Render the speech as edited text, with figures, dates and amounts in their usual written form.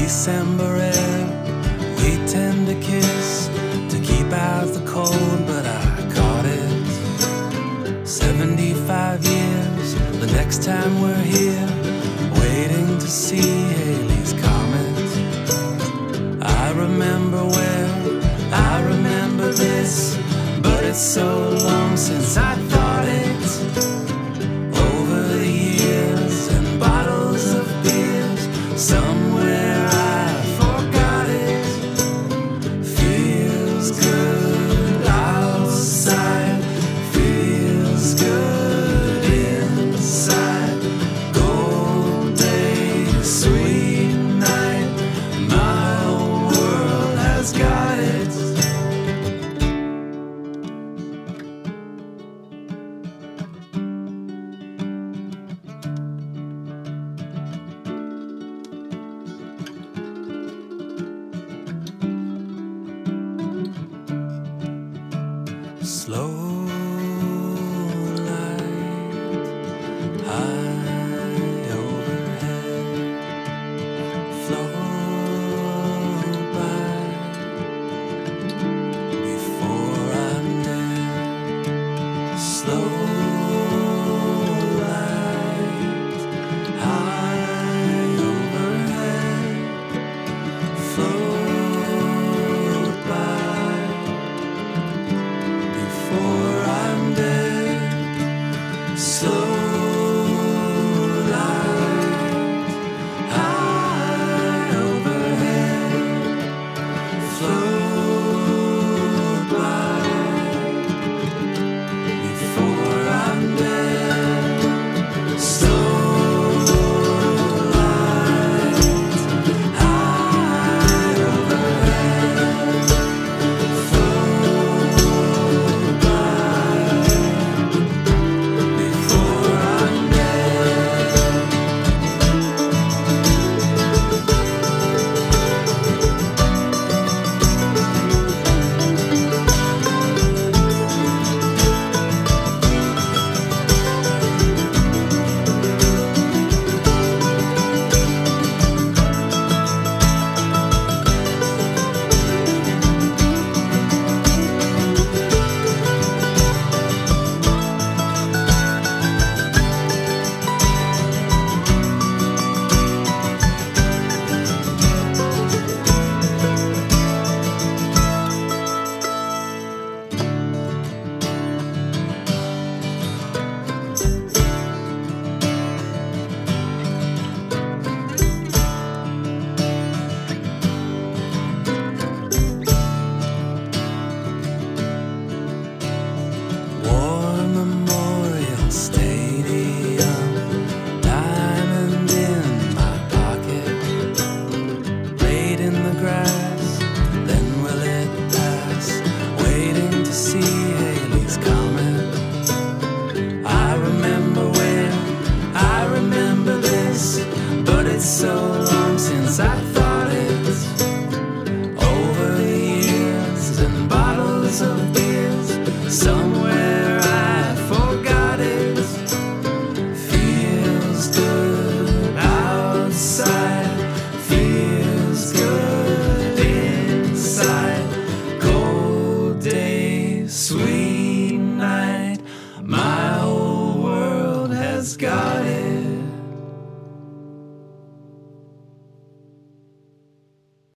December air, we tend to kiss to keep out the cold, but I caught it. 75 years, the next time we're here, waiting to see Halley's Comet. I remember where, I remember this, but it's so long since I thought it. Over the years and bottles of beers, somewhere I forgot it. Feels good outside, feels good inside. Cold day, sweet night, my whole world has got it. Slow light, high overhead, float by before I'm dead. Slow light, high overhead, float by before I'm dead. Slow light, high overhead, float by before I'm dead. Slow light, high overhead, float by before I'm dead. War Memorial Stadium, diamond in my pocket, laid in the grass, then will it pass, waiting to see Halley's Comet. I remember when, I remember this, but it's so long since I thought